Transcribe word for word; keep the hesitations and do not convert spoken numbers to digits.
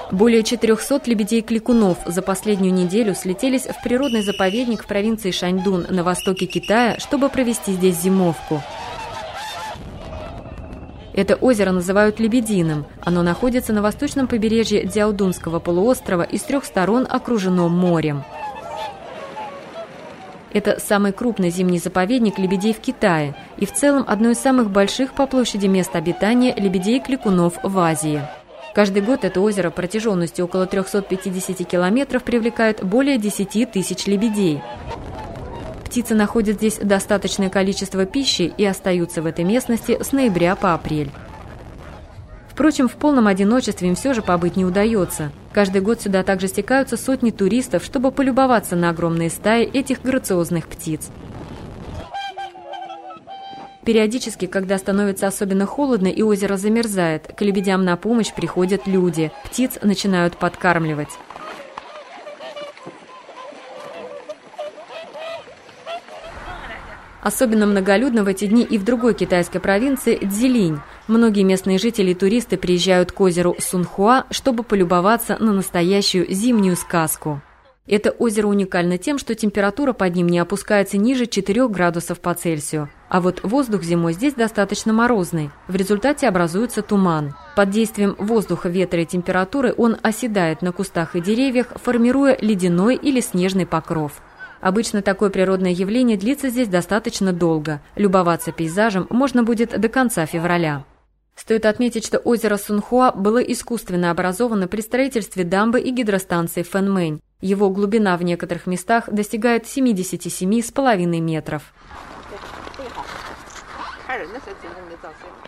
Более четырехсот лебедей-кликунов за последнюю неделю слетелись в природный заповедник в провинции Шаньдун на востоке Китая, чтобы провести здесь зимовку. Это озеро называют Лебединым. Оно находится на восточном побережье Цзяодунского полуострова и с трех сторон окружено морем. Это самый крупный зимний заповедник лебедей в Китае и в целом одно из самых больших по площади мест обитания лебедей-кликунов в Азии. Каждый год это озеро протяженностью около трёхсот пятидесяти километров привлекает более десяти тысяч лебедей. Птицы находят здесь достаточное количество пищи и остаются в этой местности с ноября по апрель. Впрочем, в полном одиночестве им все же побыть не удается. Каждый год сюда также стекаются сотни туристов, чтобы полюбоваться на огромные стаи этих грациозных птиц. Периодически, когда становится особенно холодно и озеро замерзает, к лебедям на помощь приходят люди. Птиц начинают подкармливать. Особенно многолюдно в эти дни и в другой китайской провинции Цзилинь. Многие местные жители и туристы приезжают к озеру Сунхуа, чтобы полюбоваться на настоящую зимнюю сказку. Это озеро уникально тем, что температура под ним не опускается ниже четырёх градусов по Цельсию. А вот воздух зимой здесь достаточно морозный. В результате образуется туман. Под действием воздуха, ветра и температуры он оседает на кустах и деревьях, формируя ледяной или снежный покров. Обычно такое природное явление длится здесь достаточно долго. Любоваться пейзажем можно будет до конца февраля. Стоит отметить, что озеро Сунхуа было искусственно образовано при строительстве дамбы и гидростанции Фэнмэнь. Его глубина в некоторых местах достигает семидесяти семи с половиной метров.